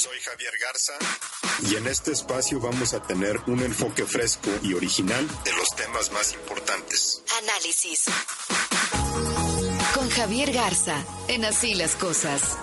Soy Javier Garza y en este espacio vamos a tener un enfoque fresco y original de los temas más importantes. Análisis con Javier Garza en Así las Cosas.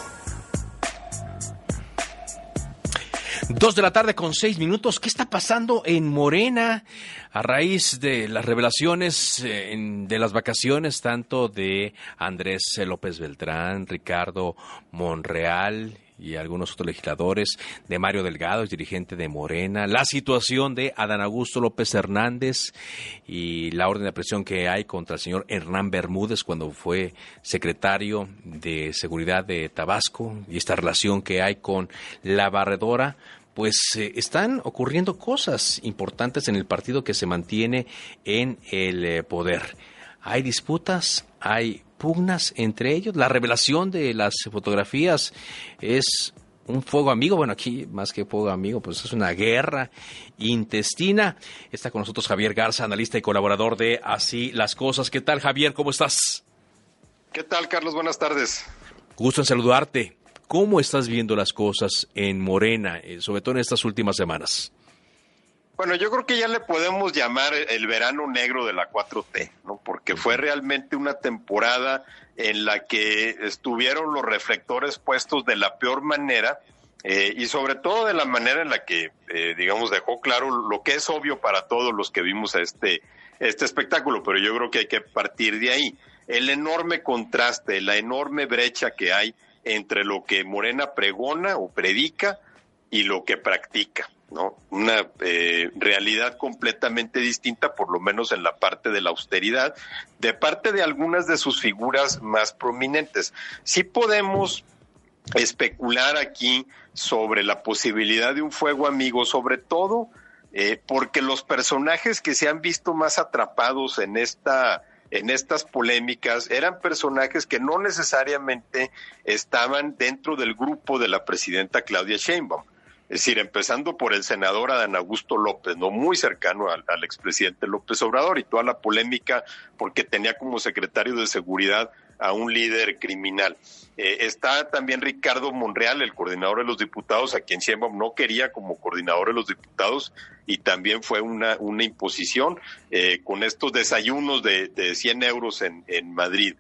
2:06 p.m. ¿Qué está pasando en Morena a raíz de las revelaciones de las vacaciones tanto de Andrés López Beltrán, Ricardo Monreal y algunos otros legisladores, de Mario Delgado, es dirigente de Morena, la situación de Adán Augusto López Hernández y la orden de aprehensión que hay contra el señor Hernán Bermúdez cuando fue secretario de Seguridad de Tabasco y esta relación que hay con la barredora? Pues están ocurriendo cosas importantes en el partido que se mantiene en el poder. Hay disputas, hay pugnas entre ellos. La revelación de las fotografías es un fuego amigo. Bueno, aquí más que fuego amigo, pues es una guerra intestina. Está con nosotros Javier Garza, analista y colaborador de Así las Cosas. ¿Qué tal, Javier? ¿Cómo estás? ¿Qué tal, Carlos? Buenas tardes. Gusto en saludarte. ¿Cómo estás viendo las cosas en Morena, sobre todo en estas últimas semanas? Bueno, yo creo que ya le podemos llamar el verano negro de la 4T, ¿no? Porque fue realmente una temporada en la que estuvieron los reflectores puestos de la peor manera y sobre todo de la manera en la que, digamos, dejó claro lo que es obvio para todos los que vimos a este espectáculo, pero yo creo que hay que partir de ahí. El enorme contraste, la enorme brecha que hay entre lo que Morena pregona o predica y lo que practica, ¿no? Una realidad completamente distinta, por lo menos en la parte de la austeridad, de parte de algunas de sus figuras más prominentes. Sí podemos especular aquí sobre la posibilidad de un fuego amigo, sobre todo porque los personajes que se han visto más atrapados en estas polémicas eran personajes que no necesariamente estaban dentro del grupo de la presidenta Claudia Sheinbaum. Es decir, empezando por el senador Adán Augusto López, no muy cercano al expresidente López Obrador, y toda la polémica porque tenía como secretario de Seguridad a un líder criminal. Está también Ricardo Monreal, el coordinador de los diputados, a quien Sheinbaum no quería como coordinador de los diputados, y también fue una imposición con estos desayunos de 100 euros en Madrid.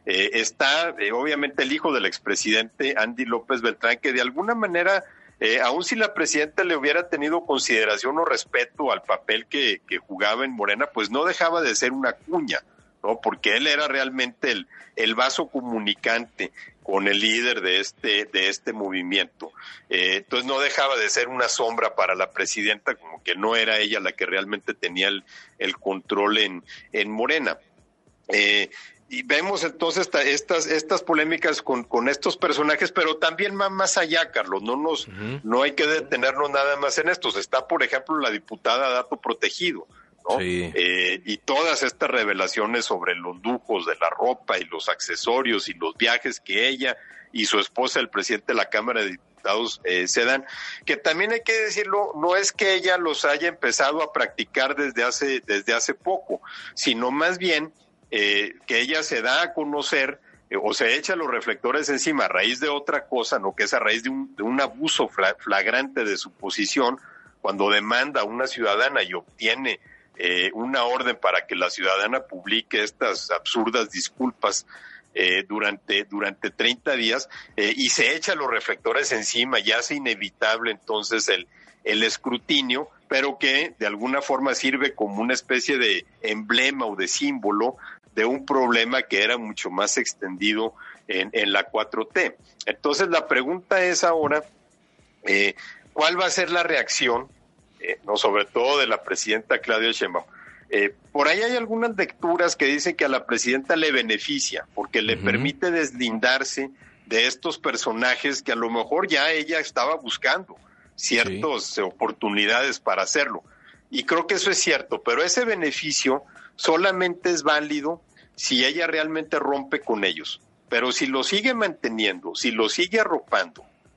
Está obviamente el hijo del expresidente Andy López Beltrán, que de alguna manera, aun si la presidenta le hubiera tenido consideración o respeto al papel que jugaba en Morena, pues no dejaba de ser una cuña, ¿no? Porque él era realmente el vaso comunicante con el líder de este movimiento. Entonces no dejaba de ser una sombra para la presidenta, como que no era ella la que realmente tenía el control en Morena. Y vemos entonces estas polémicas con estos personajes, pero también más allá, Carlos. No hay que detenernos nada más en estos. Está, por ejemplo, la diputada Dato Protegido, ¿no? Sí. Y todas estas revelaciones sobre los lujos de la ropa y los accesorios y los viajes que ella y su esposa, el presidente de la Cámara de Diputados, se dan, que también hay que decirlo, no es que ella los haya empezado a practicar desde hace poco, sino más bien que ella se da a conocer o se echa los reflectores encima a raíz de otra cosa, no, que es a raíz de un abuso flagrante de su posición, cuando demanda a una ciudadana y obtiene una orden para que la ciudadana publique estas absurdas disculpas durante 30 días y se echa los reflectores encima y hace inevitable entonces el escrutinio, pero que de alguna forma sirve como una especie de emblema o de símbolo de un problema que era mucho más extendido en la 4T. Entonces la pregunta es ahora, ¿cuál va a ser la reacción, no, sobre todo de la presidenta Claudia Sheinbaum? Por ahí hay algunas lecturas que dicen que a la presidenta le beneficia, porque le permite deslindarse de estos personajes que a lo mejor ya ella estaba buscando ciertas oportunidades para hacerlo. Y creo que eso es cierto, pero ese beneficio solamente es válido si ella realmente rompe con ellos. Pero si lo sigue manteniendo, si lo sigue arropando,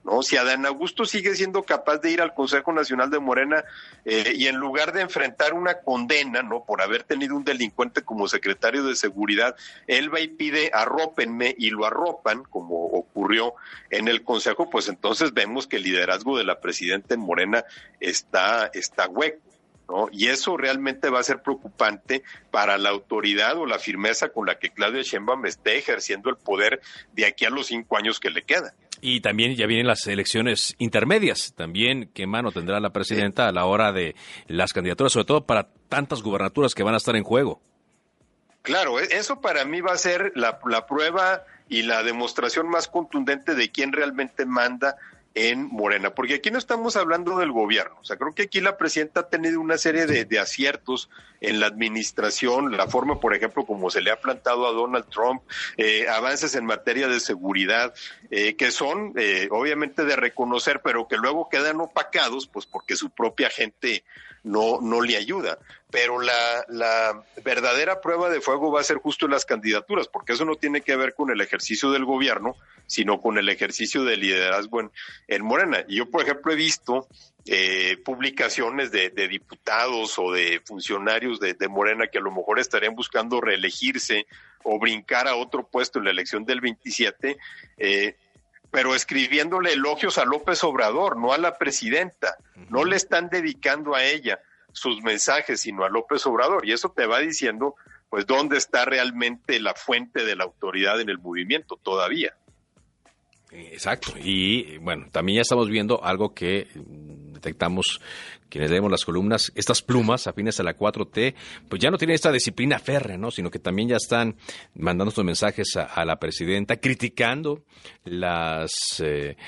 ¿no? Si Adán Augusto sigue siendo capaz de ir al Consejo Nacional de Morena y en lugar de enfrentar una condena, ¿no?, por haber tenido un delincuente como secretario de Seguridad, él va y pide arrópenme y lo arropan, como ocurrió en el Consejo, pues entonces vemos que el liderazgo de la presidenta en Morena está hueco, ¿no? Y eso realmente va a ser preocupante para la autoridad o la firmeza con la que Claudia Sheinbaum esté ejerciendo el poder de aquí a los 5 años que le quedan. Y también ya vienen las elecciones intermedias. También, ¿qué mano tendrá la presidenta a la hora de las candidaturas, sobre todo para tantas gubernaturas que van a estar en juego? Claro, eso para mí va a ser la prueba y la demostración más contundente de quién realmente manda en Morena, porque aquí no estamos hablando del gobierno. O sea, creo que aquí la presidenta ha tenido una serie de aciertos en la administración, la forma, por ejemplo, como se le ha plantado a Donald Trump, avances en materia de seguridad, que son obviamente de reconocer, pero que luego quedan opacados, pues porque su propia gente no le ayuda. Pero la verdadera prueba de fuego va a ser justo en las candidaturas, porque eso no tiene que ver con el ejercicio del gobierno, sino con el ejercicio de liderazgo en Morena. Y yo, por ejemplo, he visto publicaciones de diputados o de funcionarios de Morena que a lo mejor estarían buscando reelegirse o brincar a otro puesto en la elección del 27, pero escribiéndole elogios a López Obrador, no a la presidenta. No le están dedicando a ella sus mensajes, sino a López Obrador. Y eso te va diciendo, pues, dónde está realmente la fuente de la autoridad en el movimiento todavía. Exacto. Y bueno, también ya estamos viendo algo que detectamos quienes leemos las columnas, estas plumas afines a la 4T, pues ya no tienen esta disciplina férrea, ¿no?, sino que también ya están mandando estos mensajes a la presidenta, criticando los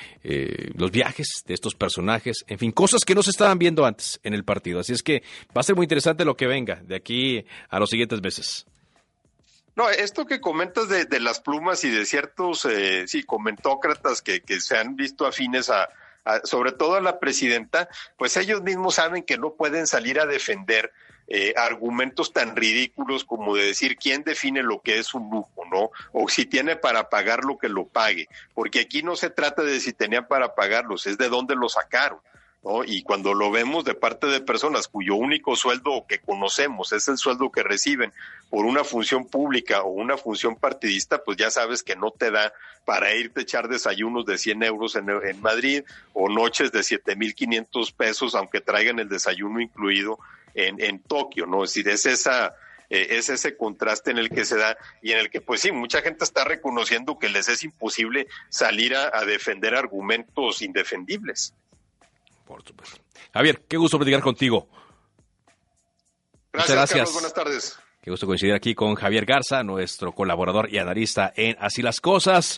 viajes de estos personajes, en fin, cosas que no se estaban viendo antes en el partido. Así es que va a ser muy interesante lo que venga de aquí a los siguientes meses. No, esto que comentas de las plumas y de ciertos comentócratas que se han visto afines sobre todo a la presidenta, pues ellos mismos saben que no pueden salir a defender argumentos tan ridículos como de decir quién define lo que es un lujo, ¿no? O si tiene para pagar lo que lo pague, porque aquí no se trata de si tenían para pagarlos, es de dónde lo sacaron, ¿no? Y cuando lo vemos de parte de personas cuyo único sueldo que conocemos es el sueldo que reciben por una función pública o una función partidista, pues ya sabes que no te da para irte a echar desayunos de 100 euros en Madrid o noches de 7,500 pesos, aunque traigan el desayuno incluido en Tokio, ¿no? Es decir, es ese contraste en el que se da y en el que, pues sí, mucha gente está reconociendo que les es imposible salir a defender argumentos indefendibles. Por supuesto. Javier, qué gusto platicar contigo. Gracias. Carlos, buenas tardes. Qué gusto coincidir aquí con Javier Garza, nuestro colaborador y analista en Así las Cosas.